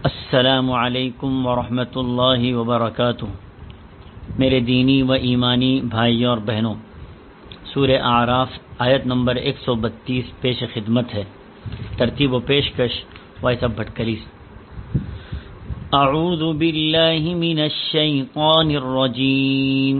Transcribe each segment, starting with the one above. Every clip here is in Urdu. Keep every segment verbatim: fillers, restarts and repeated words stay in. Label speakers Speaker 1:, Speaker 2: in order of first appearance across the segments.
Speaker 1: السلام علیکم ورحمۃ اللہ وبرکاتہ۔ میرے دینی و ایمانی بھائیوں اور بہنوں، سورہ اعراف آیت نمبر ایک سو بتیس پیش خدمت ہے۔ ترتیب و پیشکش وائس بھٹکلی۔ اعوذ باللہ من الشیطان الرجیم۔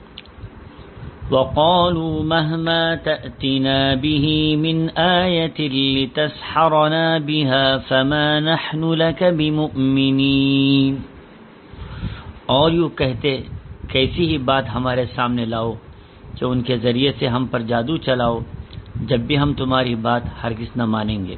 Speaker 1: وقالوا مهما تأتنا به من آية لتسحرنا بها فما نحن لك بمؤمنين۔ اور یوں کہتے، کیسی ہی بات ہمارے سامنے لاؤ کہ ان کے ذریعے سے ہم پر جادو چلاؤ، جب بھی ہم تمہاری بات ہرگز نہ مانیں گے۔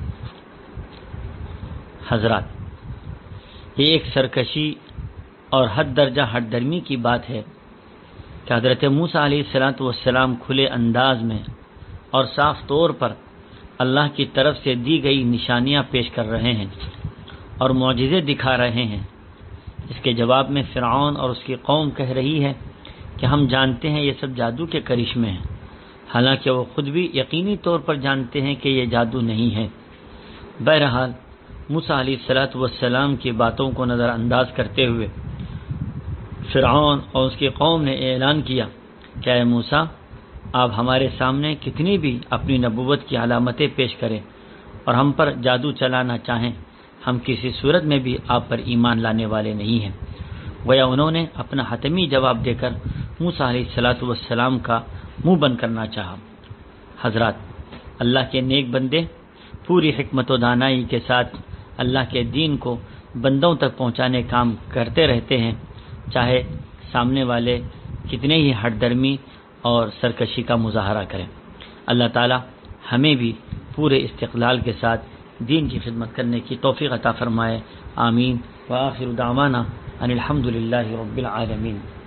Speaker 1: حضرات، یہ ایک سرکشی اور حد درجہ ہٹ درمی کی بات ہے کہ حضرت موسیٰ علیہ الصلوۃ والسلام کھلے انداز میں اور صاف طور پر اللہ کی طرف سے دی گئی نشانیاں پیش کر رہے ہیں اور معجزے دکھا رہے ہیں۔ اس کے جواب میں فرعون اور اس کی قوم کہہ رہی ہے کہ ہم جانتے ہیں یہ سب جادو کے کرشمے ہیں، حالانکہ وہ خود بھی یقینی طور پر جانتے ہیں کہ یہ جادو نہیں ہے۔ بہرحال موسیٰ علیہ الصلوۃ والسلام کی باتوں کو نظر انداز کرتے ہوئے فرعون اور اس کی قوم نے اعلان کیا کہ اے موسیٰ، آپ ہمارے سامنے کتنی بھی اپنی نبوت کی علامتیں پیش کریں اور ہم پر جادو چلانا چاہیں، ہم کسی صورت میں بھی آپ پر ایمان لانے والے نہیں ہیں۔ گویا انہوں نے اپنا حتمی جواب دے کر موسیٰ علیہ الصلوۃ والسلام کا منہ بند کرنا چاہا۔ حضرات، اللہ کے نیک بندے پوری حکمت و دانائی کے ساتھ اللہ کے دین کو بندوں تک پہنچانے کام کرتے رہتے ہیں، چاہے سامنے والے کتنے ہی ہٹ درمی اور سرکشی کا مظاہرہ کریں۔ اللہ تعالی ہمیں بھی پورے استقلال کے ساتھ دین کی خدمت کرنے کی توفیق عطا فرمائے۔ آمین۔ وآخر دعوانا ان الحمد للہ رب العالمین۔